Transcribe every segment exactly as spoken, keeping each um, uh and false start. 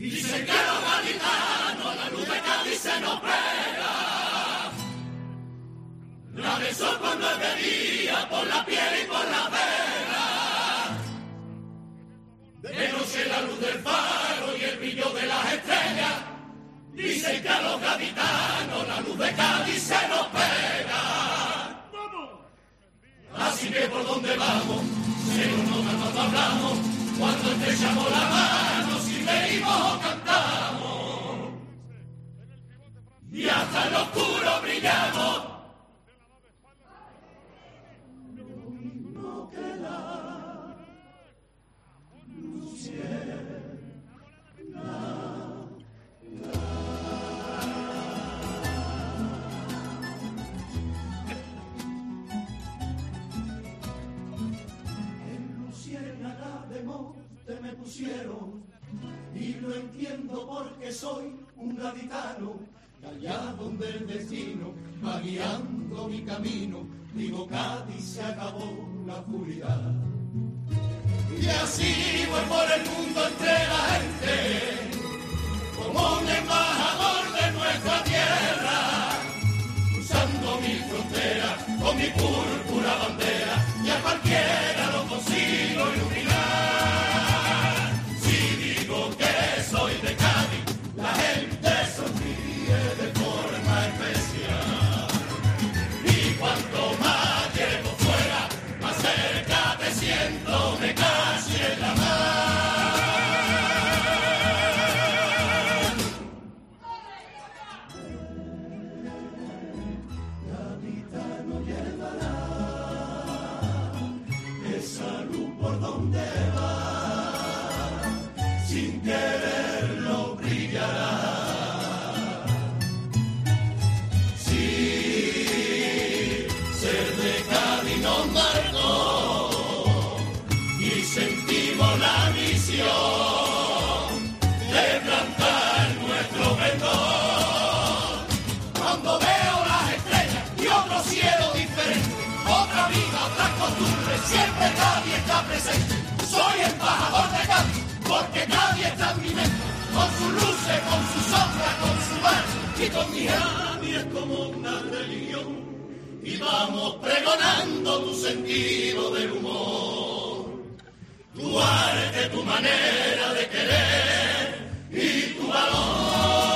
Dicen que los gaditanos la luz de Cádiz se nos pega. La del sol cuando es de día, por la piel y por la vela. De noche la luz del faro y el brillo de las estrellas. Dicen que a los gaditanos la luz de Cádiz se nos pega. Así que por donde vamos, se nos nota cuando hablamos, cuando estrechamos la mano, si reímos o cantamos. Y hasta en lo oscuro brillamos. Lo mismo que la luciérnaga. Me pusieron y lo entiendo porque soy un gaditano, allá donde el destino va guiando mi camino, digo Cádiz se acabó la oscuridad. Y así voy por el mundo entre la gente, como un embajador de nuestra tierra, cruzando mi frontera con mi púrpura bandera, y a cualquiera lo consigo iluminar. Soy de Cádiz, la gente sonríe de forma especial. Y cuanto más llego fuera, más cerca te siento, me casi en la mar. Gaditano llevará esa luz por donde va, sin quererlo brillará. Sí, ser de Cádiz nos marcó y sentimos la misión de plantar nuestro pendón. Cuando veo las estrellas y otro cielo diferente, otra vida, otras costumbres, siempre Cádiz está presente. Soy embajador de Cádiz, porque Cádiz está en mi mente, con sus luces, con su sombra, con su mar, y con mi Cádiz es como una religión, y vamos pregonando tu sentido del humor, tu arte, tu manera de querer y tu valor.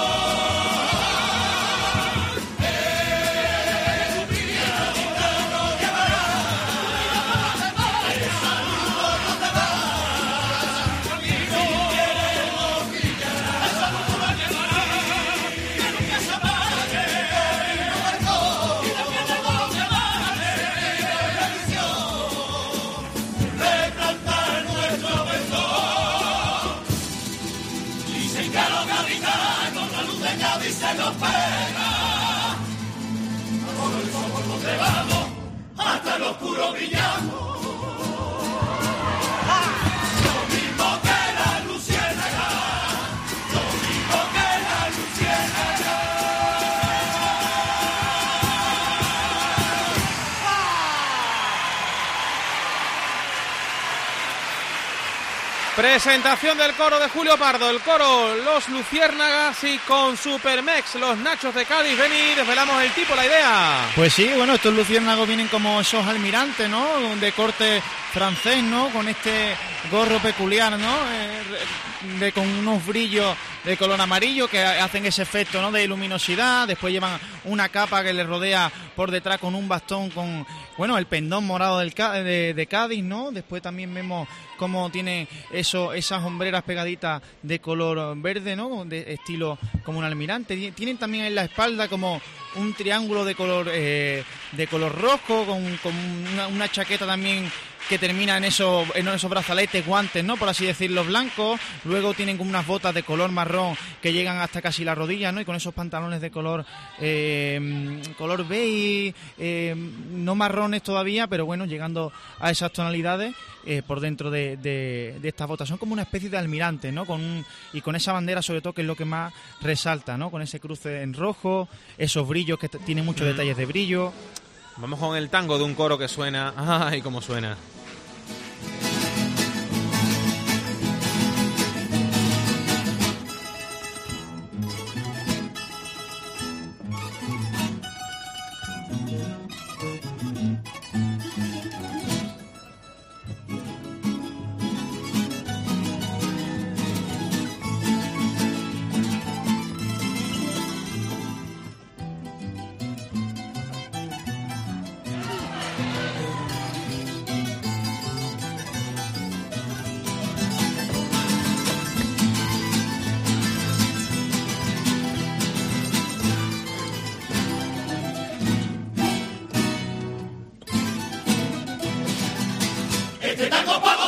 Se nos pega, por el sol por donde vamos, hasta el oscuro brillamos. Lo mismo que la luciérnaga, lo mismo que la luciérnaga. Presentación del coro de Julio Pardo, el coro Los Luciérnagas y con Supermex, los Nachos de Cádiz. Ven y desvelamos el tipo, la idea. Pues sí, bueno, estos luciérnagos vienen como esos almirantes, ¿no? De corte francés, ¿no? Con este gorro peculiar, ¿no? Eh, de, con unos brillos de color amarillo que hacen ese efecto, ¿no? De luminosidad. Después llevan una capa que les rodea por detrás con un bastón con, bueno, el pendón morado del, de, de Cádiz, ¿no? Después también vemos cómo tiene eso, esas hombreras pegaditas de color verde, ¿no? De estilo como un almirante. Tienen también en la espalda como un triángulo de color eh, de color rojo, con, con una, una chaqueta también que termina en esos, en esos brazaletes, guantes, ¿no? Por así decirlo, blancos. Luego tienen como unas botas de color marrón que llegan hasta casi la rodilla, ¿no? Y con esos pantalones de color eh, color beige, eh, no marrones todavía, pero bueno, llegando a esas tonalidades eh, por dentro de, de, de estas botas. Son como una especie de almirantes, ¿no? Con un, y con esa bandera, sobre todo, que es lo que más resalta, ¿no? Con ese cruce en rojo, esos brillos que t- tienen muchos detalles de brillo. Vamos con el tango de un coro que suena. ¡Ay, cómo suena!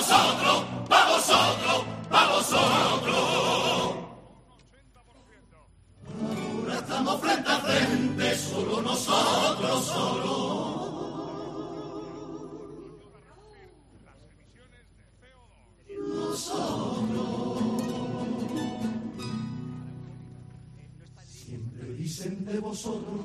vosotros, pa' vosotros, pa' vosotros. Ahora estamos frente a frente, solo nosotros, solo. Nosotros. Siempre dicen de vosotros,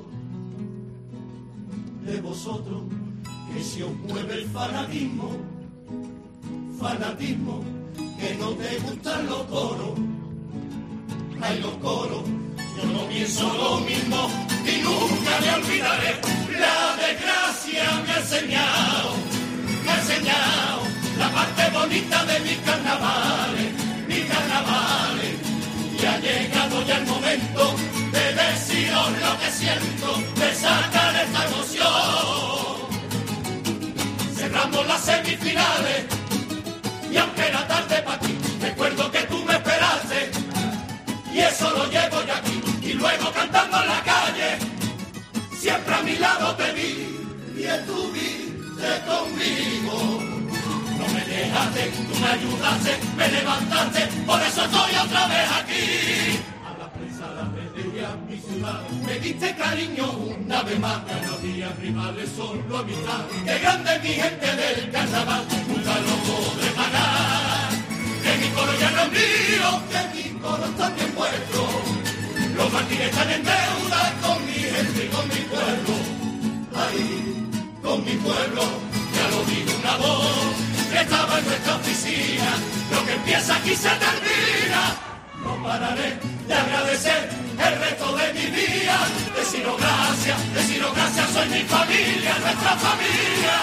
de vosotros, que si os mueve el fanatismo, fanatismo, que no te gustan los coros, hay los coros, yo no pienso lo mismo y nunca me olvidaré, la desgracia me ha enseñado, me ha enseñado la parte bonita de mis carnavales, mis carnavales, y ha llegado ya el momento de deciros lo que siento, de sacar esta emoción. Cerramos las semifinales y aunque era tarde para ti, recuerdo que tú me esperaste y eso lo llevo yo aquí. Y luego cantando en la calle, siempre a mi lado te vi y estuviste conmigo. No me dejaste, tú me ayudaste, me levantaste, por eso estoy otra vez aquí. A la prensa, a la redes y a mi ciudad, me diste cariño una vez más. Cada día rivales solo amistad, qué grande mi gente del carnaval, nunca lo podré pagar. Que mi coro ya no es mío, que mi coro es también vuestro. Los martires están en deuda con mi gente y con mi pueblo. Ahí, con mi pueblo, ya lo digo una voz que estaba en nuestra oficina. Lo que empieza aquí se termina. No pararé de agradecer el resto de mi vida. Deciros gracias, deciros gracias, soy mi familia, nuestra familia.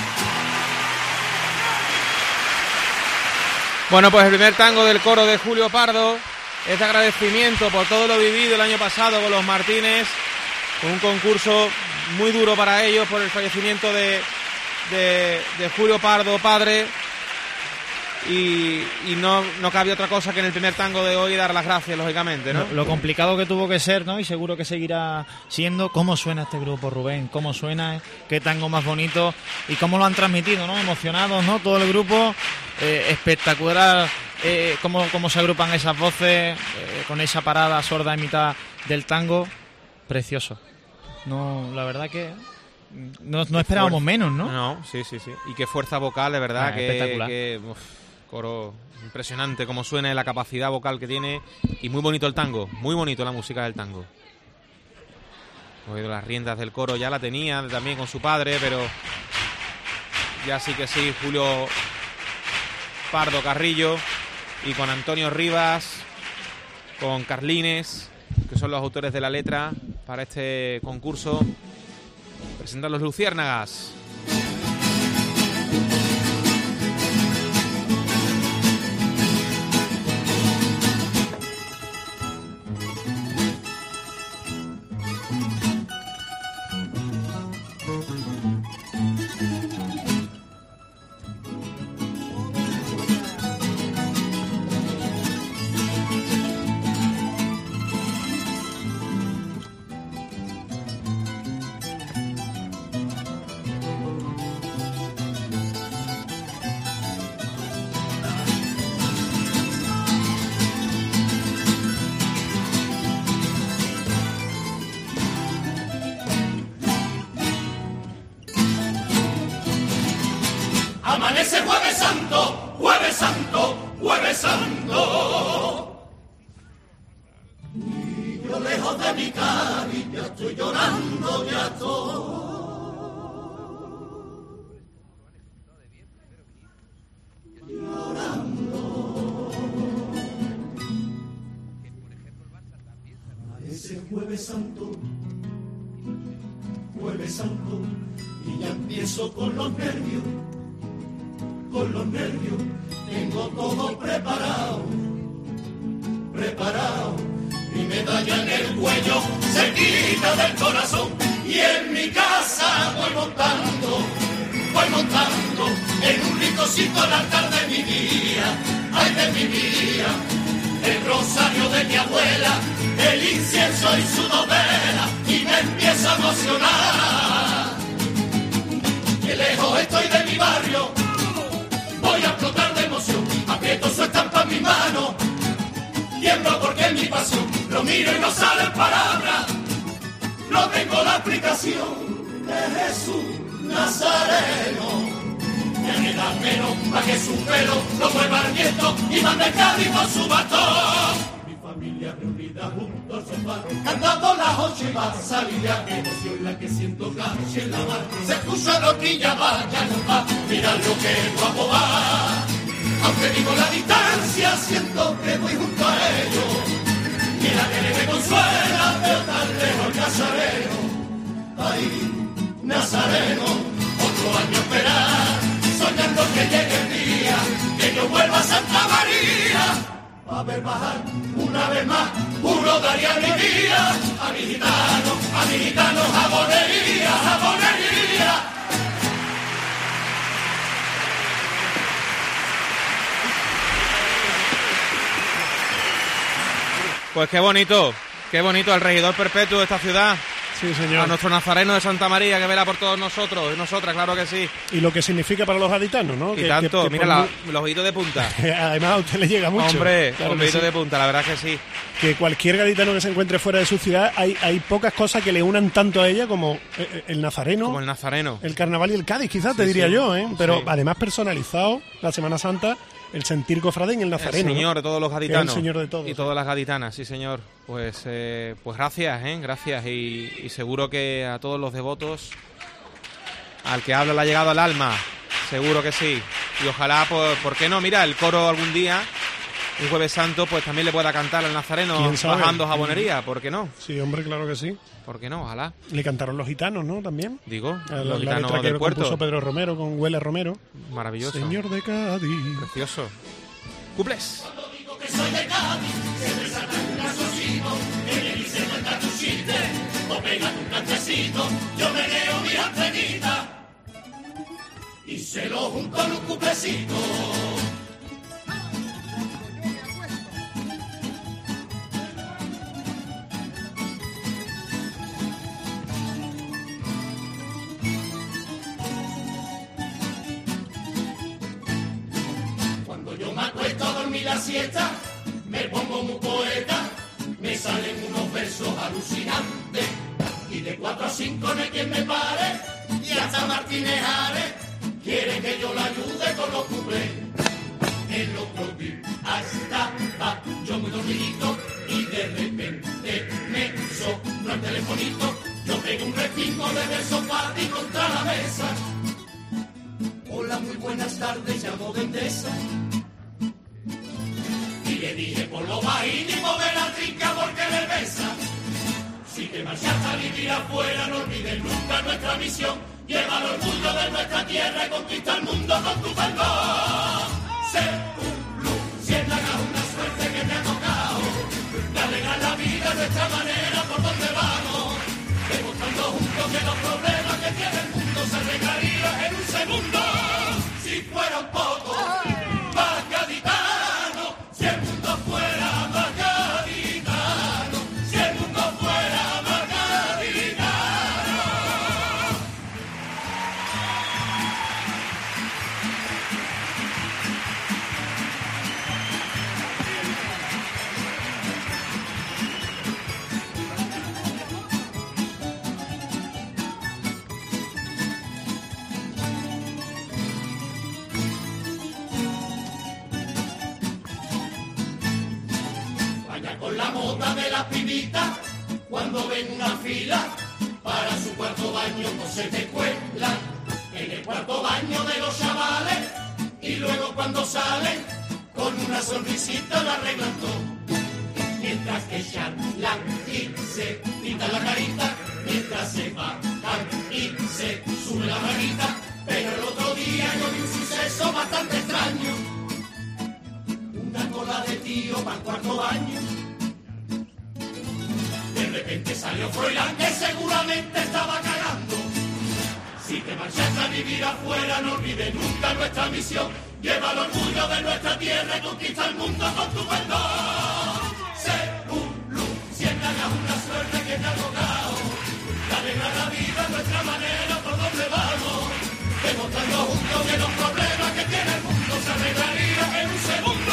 Bueno, pues el primer tango del coro de Julio Pardo es de agradecimiento por todo lo vivido el año pasado con los Martínez, con un concurso muy duro para ellos por el fallecimiento de, de, de Julio Pardo, padre, y, y no, no cabía otra cosa que en el primer tango de hoy dar las gracias, lógicamente, ¿no? Lo, lo complicado que tuvo que ser, ¿no? Y seguro que seguirá siendo. ¿Cómo suena este grupo, Rubén? ¿Cómo suena? ¿Qué tango más bonito? Y cómo lo han transmitido, ¿no? Emocionados, ¿no? Todo el grupo, eh, espectacular. Eh, cómo, cómo se agrupan esas voces, eh, con esa parada sorda en mitad del tango, precioso. No, la verdad que no, no esperábamos menos, ¿no? No, sí, sí, sí. Y qué fuerza vocal, de verdad, ah, que, espectacular. que uf, coro impresionante, cómo suena, la capacidad vocal que tiene, y muy bonito el tango, muy bonito la música del tango. Oído las riendas del coro ya la tenía también con su padre, pero ya sí que sí, Julio Pardo Carrillo, y con Antonio Rivas, con Carlines, que son los autores de la letra para este concurso, presentan los Luciérnagas. Amanece Jueves Santo, Jueves Santo, Jueves Santo. Y yo lejos de mi Cádiz, ya estoy llorando, ya estoy. Llorando. Amanece Jueves Santo, Jueves Santo, y ya empiezo con los nervios. Con los nervios tengo todo preparado, preparado. Mi medalla en el cuello se quita del corazón y en mi casa voy montando, voy montando en un rinconcito el altar de mi día, ay de mi vida, el rosario de mi abuela, el incienso y su novela y me empiezo a emocionar. Que lejos estoy de mi barrio. Voy a explotar de aprieto su estampa en mi mano, tiemblo porque es mi pasión, lo miro y no salen palabras, no tengo la explicación de Jesús Nazareno. Ya me da menos pa' que su pelo lo mueva el viento y mande el Cádiz con su bastón. Mi familia reunida junto al sofá, cantando las ocho y va a salir ya. Qué emoción la que siento casi en la mar. Se escucha la horquilla, vaya no va, mirad lo que guapo va. Aunque vivo la distancia, siento que voy junto a ellos. Y en la tele me consuela, veo tan lejos el Nazareno. Ay, Nazareno, otro año esperar, soñando que llegue el día, que yo vuelva a Santa María, a ver bajar una vez más, uno daría mi vida, a mi gitano, a mi gitano, jabonería, jabonería. Pues qué bonito, qué bonito el regidor perpetuo de esta ciudad. Sí, señor. A nuestro nazareno de Santa María que vela por todos nosotros y nosotras, claro que sí. Y lo que significa para los gaditanos, ¿no? Y que, tanto, que, que mira la, muy... los ojitos de punta. Además a usted le llega mucho. Hombre, claro los ojitos sí. de punta, la verdad que sí. Que cualquier gaditano que se encuentre fuera de su ciudad, hay, hay pocas cosas que le unan tanto a ella como el nazareno. Como el nazareno. El carnaval y el Cádiz, quizás, sí, te diría sí. yo, ¿eh? Pero sí. además personalizado, la Semana Santa, el sentir cofrade en el nazareno. El señor, ¿no? de todos los gaditanos. El señor de todos. Y todas las gaditanas, sí señor. Pues eh, pues gracias, ¿eh? Gracias. Y, y seguro que a todos los devotos, al que habla le ha llegado al alma. Seguro que sí. Y ojalá, pues, ¿por qué no? Mira, el coro algún día, un Jueves Santo, pues también le pueda cantar al nazareno bajando jabonería. ¿Por qué no? Sí, hombre, claro que sí. ¿Por qué no? Ojalá. Le cantaron los gitanos, ¿no? También. Digo, la, los la gitanos letra del que puerto. compuso Pedro Romero con Huele Romero. Maravilloso. Señor de Cádiz. Precioso. ¡Cumples! Cuando digo que soy de Cádiz, siempre saca un casocito, que me dice cuenta tu chiste, o pégate un cantecito, yo me leo mi antenita, y se lo junto en un cuplecito. La siesta, me pongo muy poeta, me salen unos versos alucinantes, y de cuatro a cinco no hay quien me pare, y hasta Martínez Ares quiere que yo la ayude con los cuplés. El otro día estaba yo muy dormidito, y de repente me sonó el telefonito, yo pegué un respingo desde el sofá y contra la mesa. Hola, muy buenas tardes, llamo de Endesa. Y le dije por lo bajínimo de la trinca porque le besa. Si te marchaste a vivir afuera, no olvides nunca nuestra misión. Lleva el orgullo de nuestra tierra y conquista el mundo con tu perdón. Sé un blues, si es la una suerte que te ha tocado. De alegrar la vida de nuestra manera por donde vamos. Demostrando juntos que los problemas que tiene el mundo se arreglarían en un segundo. Si fuera un poco más gaditano, si el mundo fuera más gaditano, si el mundo fuera más gaditano. Con la moda de las pibitas, cuando ven una fila para su cuarto baño, no se te cuelan en el cuarto baño de los chavales, y luego cuando salen con una sonrisita la arreglan todo, mientras que charlan y se pintan la carita, mientras se bajan y se sube la braguita. Pero el otro día yo vi un suceso bastante extraño, una cola de tío para el cuarto baño. De repente salió Froilán, que seguramente estaba cagando. Si te marchaste a vivir afuera, no olvides nunca nuestra misión. Lleva el orgullo de nuestra tierra y conquista el mundo con tu perdón. Sé un luz, siempre hagas una suerte que te ha tocado. De alegrar la vida a nuestra manera por donde vamos. Demostrando juntos que los problemas que tiene el mundo se arreglarían en un segundo.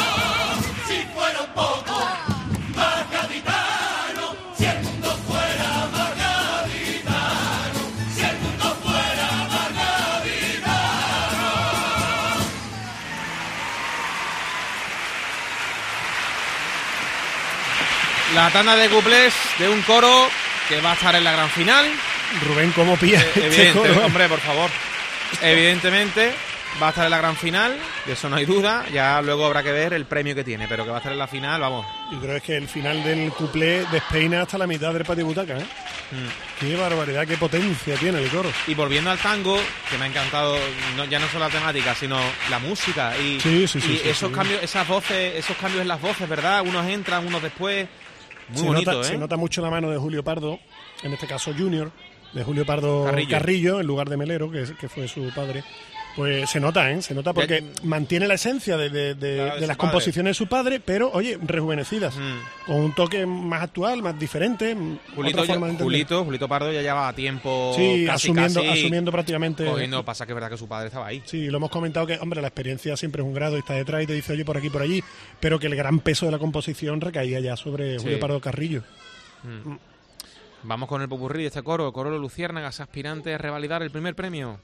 La tanda de cuplés de un coro que va a estar en la gran final. Rubén, ¿cómo pilla? Eh, este evidente, coro? hombre, por favor. Evidentemente va a estar en la gran final, de eso no hay duda. Ya luego habrá que ver el premio que tiene, pero que va a estar en la final, vamos. Yo creo que el final del cuplé despeina hasta la mitad del patio butaca, ¿eh? Mm. Qué barbaridad, qué potencia tiene el coro. Y volviendo al tango, que me ha encantado, no, ya no solo la temática, sino la música y, Sí, sí, sí, y sí, esos sí. cambios, esas voces, esos cambios en las voces, ¿verdad? Unos entran, unos después. Muy se, bonito, nota, ¿eh? se nota mucho la mano de Julio Pardo, en este caso Junior, de Julio Pardo Carrillo. Carrillo, en lugar de Melero, que, es- que fue su padre. Pues se nota, ¿eh? Se nota porque Ya- mantiene la esencia de, de- de- Claro, de de su las padre. composiciones de su padre, pero, oye, rejuvenecidas. Mm. Con un toque más actual, más diferente. Julito, otra forma de yo- entender. Julito, Julito Pardo ya lleva tiempo Sí, casi, asumiendo, casi asumiendo prácticamente. cogiendo, pasa que es verdad que su padre estaba ahí. Sí, lo hemos comentado que, hombre, la experiencia siempre es un grado y está detrás y te dice, oye, por aquí, por allí, pero que el gran peso de la composición recaía ya sobre Sí. Julio Pardo Carrillo. Vamos con el popurrí de este coro, coro de Luciérnagas, aspirante a revalidar el primer premio.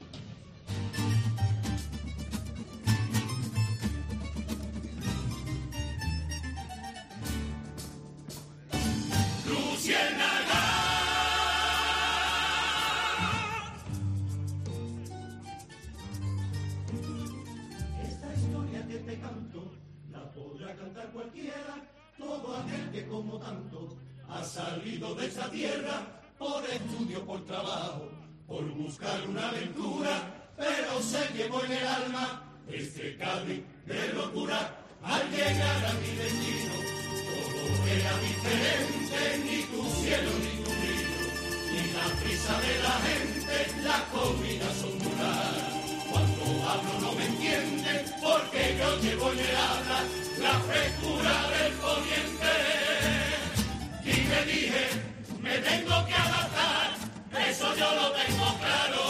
Esta historia que te canto la podrá cantar cualquiera, todo aquel que como tanto ha salido de esta tierra por estudio, por trabajo, por buscar una aventura, pero se llevó en el alma este Cádiz de locura. Al llegar a mi destino todo era diferente, ni tu cielo ni tu brillo, ni la prisa de la gente, las comidas son duras. Cuando hablo no me entienden, porque yo llevo en el habla la frescura del poniente. Y me dije, me tengo que adaptar, eso yo lo tengo claro.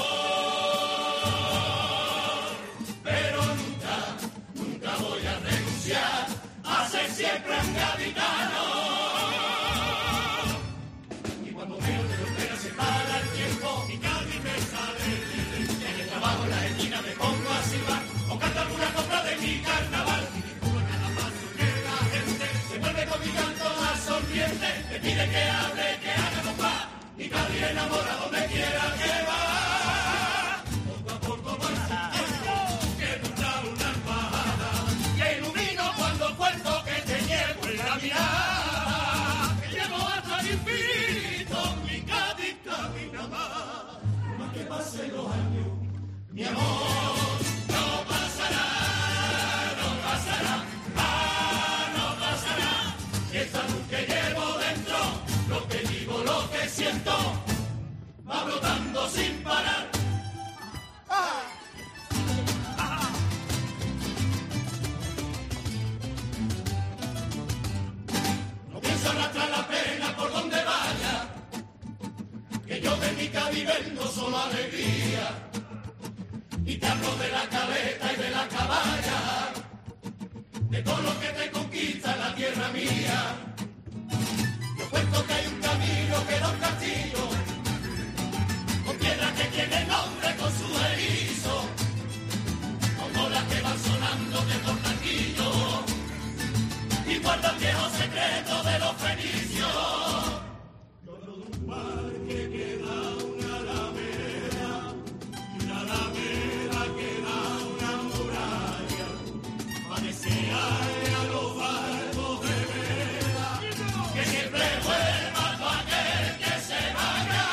Pero nunca, nunca voy a renunciar a ser siempre un gaditano. Y cuando veo de lo que se para el tiempo, mi Cádiz me sale. En el trabajo, en la esquina me pongo a silbar, o canto alguna copla de mi carnaval. Y descubro cada paso que la gente se vuelve con mi canto más sonriente. Me pide que hable, que haga compás, y Cádiz enamora donde quiera que va. Poco a poco va sintiendo que dura una embajada, que ilumino cuando cuento que te llevo en la mirada. Que llevo hasta el infinito, mi Cádiz camina más. Más que pasen los años, mi amor, no pasará, no pasará, ah, no pasará. Esta luz que llevo dentro, lo que digo, lo que siento, va brotando sin parar. No pienso arrastrar la pena por donde vaya, que yo de mi Cádiz vendo solo alegría. Y te hablo de la caleta y de la caballa, de todo lo que te conquista la tierra mía. Yo cuento que hay un camino que da un castillo, con piedras que tienen nombre con su erizo, como las que van sonando de los tanquillos, y guardan viejos secretos de los fenicios. Yo hablo de un parque que da una alameda, y una alameda que da una muralla, para desearle a los barcos de vela que siempre vuelva todo aquel que se vaya.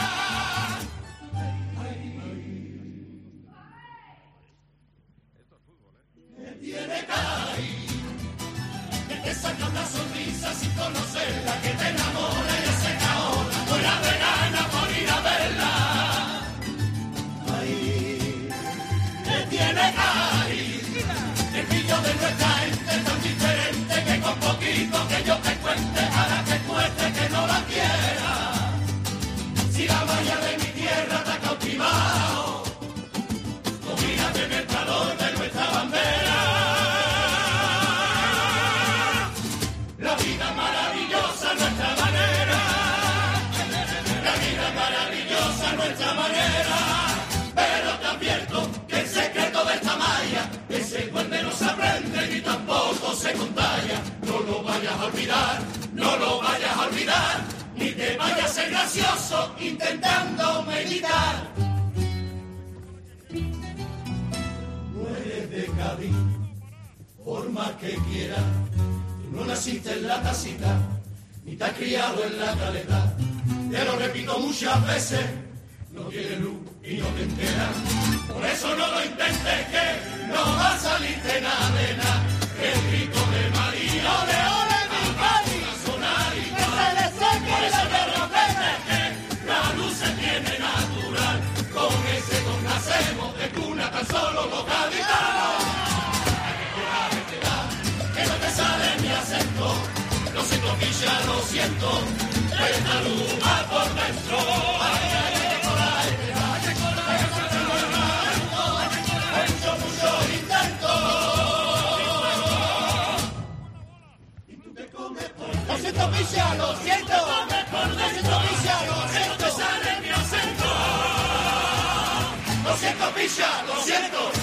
Me tiene Cádiz, que te saca una sonrisa sin conocerla, que te enamora y hace caola, fuera de gana por ir a verla. Ay, me tiene Cádiz, el brillo de nuestra gente es tan diferente que con poquito que yo te cuente, hará que cueste que no la quiera. Si la valla de mi tierra te ha cautivado, domínate en el calor de nuestra bandera. La vida maravillosa, nuestra manera. La vida maravillosa, nuestra manera. Pero te advierto que el secreto de esta malla, ese duende no se aprende ni tampoco se contagia. No lo vayas a olvidar, no lo vayas a olvidar, ni te vayas a ser gracioso intentando meditar. No eres de Cádiz, por más que quieras, tú no naciste en la tacita, ni te has criado en la caleta. Te lo repito muchas veces, no tienes luz y no te enteras. Por eso no lo intentes, que no va a salirte nada de nada. El grito de María, ole, ole, mi Cádiz, va a sonar y que se le seque. Por eso no lo intentes, que la luz se tiene natural. Con ese don nacemos de cuna tan solo los gaditanos. Ay, qué coraje te da, que no te sale mi acento. Lo siento, picha, lo siento, esta luz va por dentro. Ay, ay, ay, qué coraje te da, qué coraje te da. He hecho muchos intentos. Y tú te comes por dentro. Lo siento, picha, lo siento. Tú te comes por dentro. Lo siento, picha, lo siento. Que no te sale mi acento. Lo siento, picha, lo siento.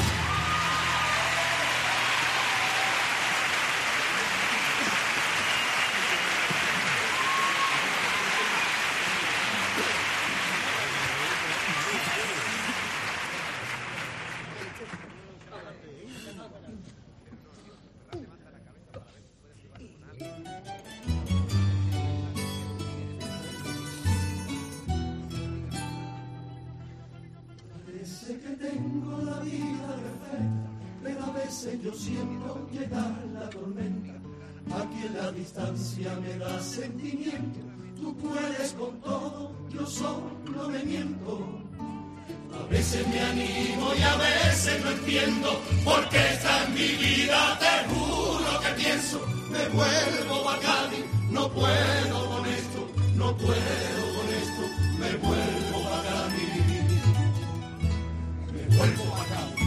Yo siento llegar la tormenta, aquí en la distancia me da sentimiento. Tú puedes con todo, yo solo me miento. A veces me animo y a veces no entiendo por qué está en mi vida. Te juro que pienso, me vuelvo a Cádiz, no puedo con esto, no puedo con esto, me vuelvo a Cádiz, me vuelvo a Cádiz.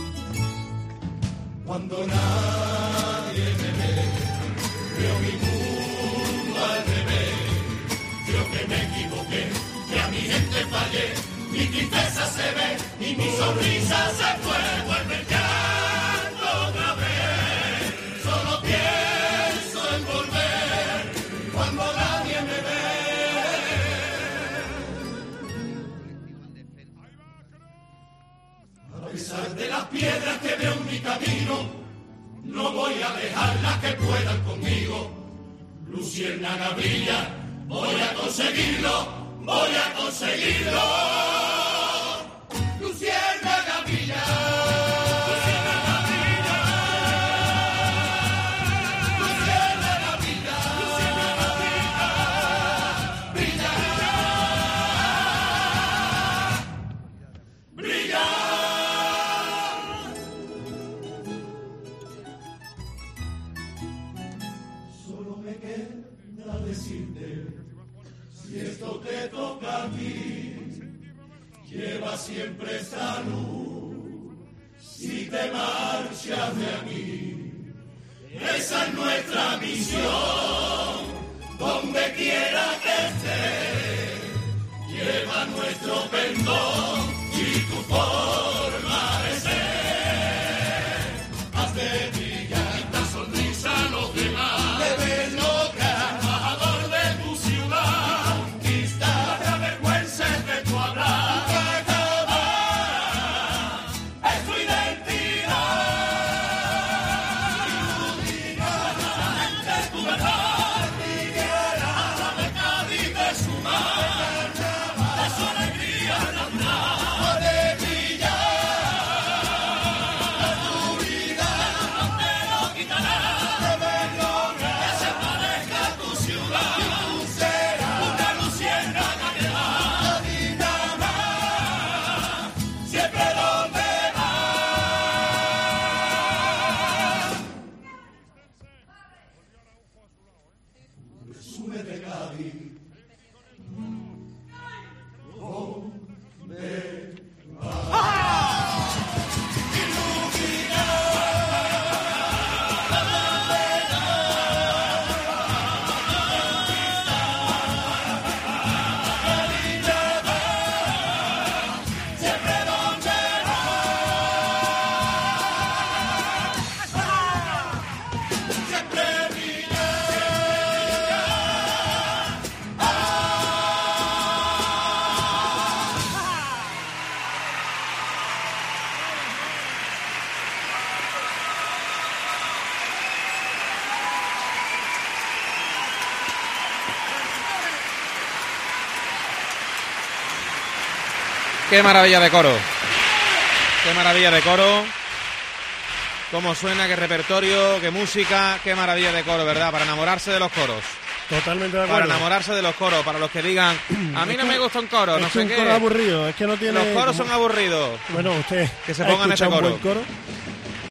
Cuando nadie me ve, veo mi mundo al revés. Creo que me equivoqué, que a mi gente fallé. Mi tristeza se ve y mi sonrisa se fue. Vuelve el llanto otra vez. Solo pienso en volver cuando nadie me ve. A pesar de las piedras que veo en mi camino, no voy a dejarlas que puedan conmigo. Luciérnaga brilla, voy a conseguirlo, voy a conseguirlo. Luciérnaga brilla. Luciérnaga brilla. Luciérnaga brilla. Luciérnaga brilla. Brilla. Brilla. Solo me queda decirte, si esto te toca a ti, lleva siempre esta luz. Si te marchas de aquí, esa es nuestra misión. Donde quiera que estés, lleva nuestro perdón y tu forma de ser. Haz de brillar esta sonrisa a los demás. Debes lograr, embajador de tu ciudad, conquistar la vergüenza de tu hablar. Su alegría natural, puede brillar. Qué maravilla de coro. Qué maravilla de coro. Cómo suena, qué repertorio, qué música, qué maravilla de coro, ¿verdad? Para enamorarse de los coros. Totalmente de acuerdo. Para enamorarse de los coros, para los que digan, a mí no me gusta un coro, no es sé un qué. coro aburrido, es que no tiene... Los coros como... son aburridos. Bueno, usted que se ha pongan ese escuchado coro. un buen coro.